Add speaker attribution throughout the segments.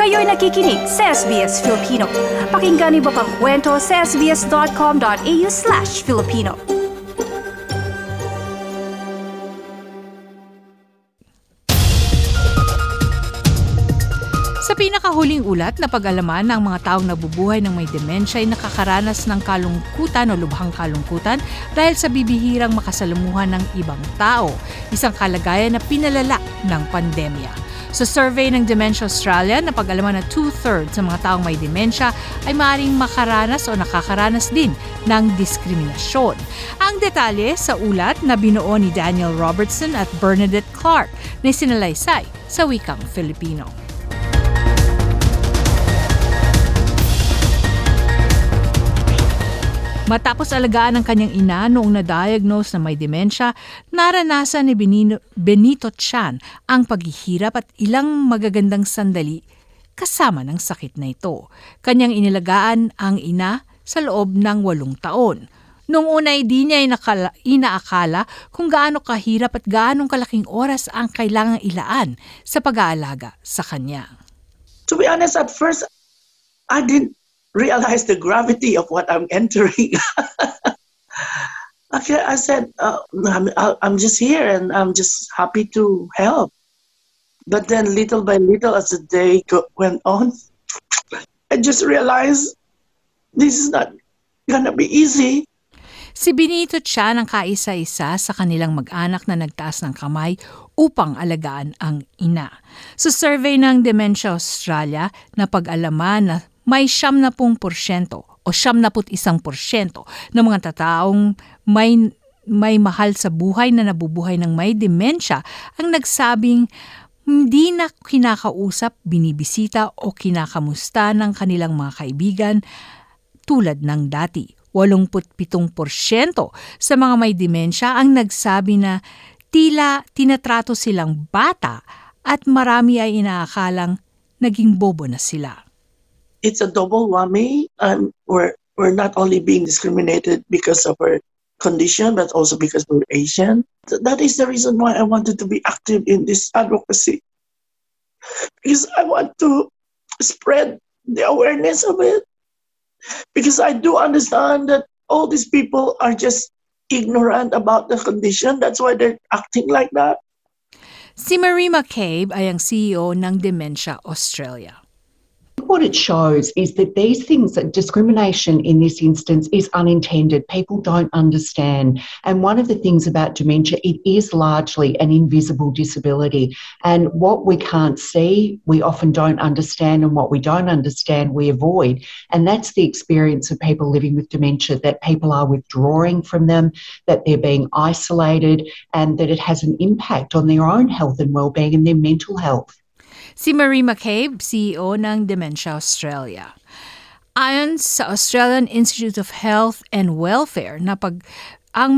Speaker 1: Kayo'y nakikinig sa SBS Filipino. Pakinggan niyo pa ang kwento sa sbs.com.au/Filipino.
Speaker 2: Sa pinakahuling ulat na pag-alaman ng mga taong nabubuhay ng may demensya ay nakakaranas ng kalungkutan o lubhang kalungkutan dahil sa bibihirang makasalamuhan ng ibang tao, isang kalagayan na pinalala ng pandemya. Sa survey ng Dementia Australia, napag-alaman na 2/3 sa mga taong may demensya ay maaaring makaranas o nakakaranas din ng diskriminasyon. Ang detalye sa ulat na binuo ni Daniel Robertson at Bernadette Clark na sinalaysay sa wikang Filipino. Matapos alagaan ng kanyang ina noong na-diagnose na may demensya, naranasan ni Benito Chan ang paghihirap at ilang magagandang sandali kasama ng sakit na ito. Kanyang inilagaan ang ina sa loob ng 8 taon. Noong una ay di niya inaakala kung gaano kahirap at gaano kalaking oras ang kailangang ilaan sa pag-aalaga sa kanya.
Speaker 3: To be honest, at first, I didn't realize the gravity of what I'm entering. I said, I'm just here and I'm just happy to help. But then little by little as the day went on, I just realized this is not gonna be easy.
Speaker 2: Si Benito Chan ang kaisa-isa sa kanilang mag-anak na nagtaas ng kamay upang alagaan ang ina. Sa survey ng Dementia Australia, napag-alaman na may 70% o 71% ng mga tataong may mahal sa buhay na nabubuhay ng may demensya ang nagsabing hindi na kinakausap, binibisita o kinakamusta ng kanilang mga kaibigan tulad ng dati. 87% sa mga may demensya ang nagsabi na tila tinatrato silang bata at marami ay inaakalang naging bobo na sila.
Speaker 3: It's a double whammy. We're not only being discriminated because of our condition, but also because we're Asian. That is the reason why I wanted to be active in this advocacy. Because I want to spread the awareness of it. Because I do understand that all these people are just ignorant about the condition. That's why they're acting like that.
Speaker 2: Si Marie McCabe ay ang CEO ng Dementia Australia.
Speaker 4: What it shows is that these things, that discrimination in this instance is unintended. People don't understand. And one of the things about dementia, it is largely an invisible disability. And what we can't see, we often don't understand, and what we don't understand, we avoid. And that's the experience of people living with dementia, that people are withdrawing from them, that they're being isolated, and that it has an impact on their own health and well-being and their mental health.
Speaker 2: Si Marie McCabe, CEO ng Dementia Australia. Ayon sa Australian Institute of Health and Welfare, ang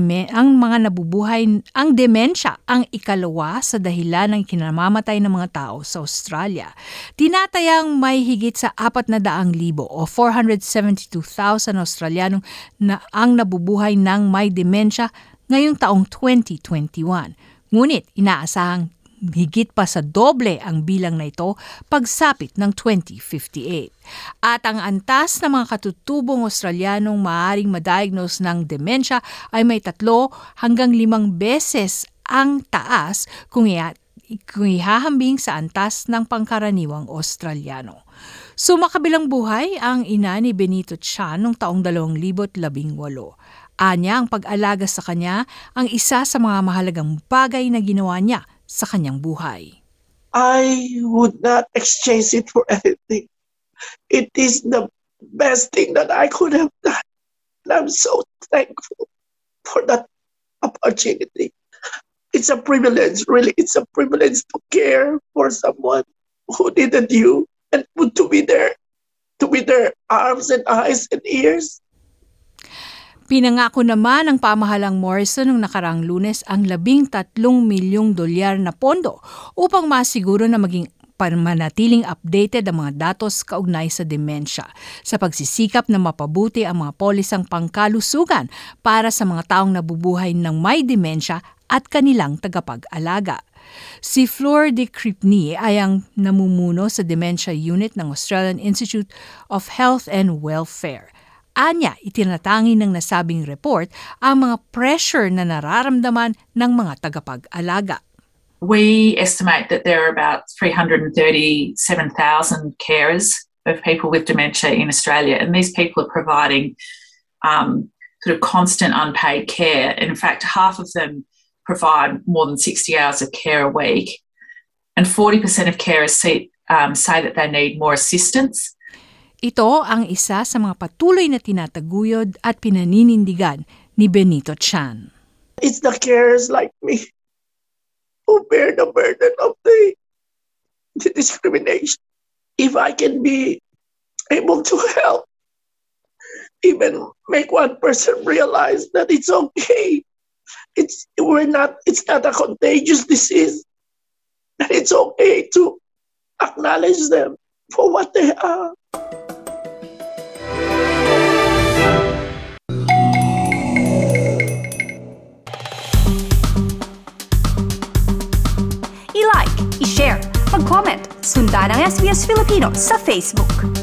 Speaker 2: demensya ang ikalawa sa dahilan ng kinamamatay ng mga tao sa Australia. Tinatayang may higit sa 400,000 o 472,000 Australiano na ang nabubuhay ng may demensya ngayong taong 2021. Ngunit inaasahang higit pa sa doble ang bilang na ito pagsapit ng 2058. At ang antas ng mga katutubong Australianong maaaring ma-diagnose ng demensya ay may 3 hanggang 5 beses ang taas kung ihahambing sa antas ng pangkaraniwang Australiano. Sumakabilang buhay ang ina ni Benito Chan noong taong 2018. Anya, ang pag-alaga sa kanya ang isa sa mga mahalagang bagay na ginawa niya sa kanyang buhay.
Speaker 3: I would not exchange it for anything. It is the best thing that I could have done. And I'm so thankful for that opportunity. It's a privilege, really. It's a privilege to care for someone who needed you and to be there, to be their arms and eyes and ears.
Speaker 2: Pinangako naman ng pamahalang Morrison noong nakaraang Lunes ang $13 milyong na pondo upang masiguro na maging manatiling updated ang mga datos kaugnay sa demensya sa pagsisikap na mapabuti ang mga polisang pangkalusugan para sa mga taong nabubuhay ng may demensya at kanilang tagapag-alaga. Si Flor de Cripney ay ang namumuno sa Dementia Unit ng Australian Institute of Health and Welfare. Anya, itinatangi ng nasabing report ang mga pressure na nararamdaman ng mga tagapag-alaga.
Speaker 5: We estimate that there are about 337,000 carers of people with dementia in Australia, and these people are providing sort of constant unpaid care. In fact, half of them provide more than 60 hours of care a week, and 40% of carers say that they need more assistance.
Speaker 2: Ito ang isa sa mga patuloy na tinataguyod at pinaninindigan ni Benito Chan.
Speaker 3: It's the carers like me who bear the burden of the discrimination. If I can be able to help, even make one person realize that it's okay. It's not a contagious disease. And it's okay to acknowledge them for what they are.
Speaker 1: I-like, i-share, mag-comment, sundan ang SBS Filipino sa Facebook.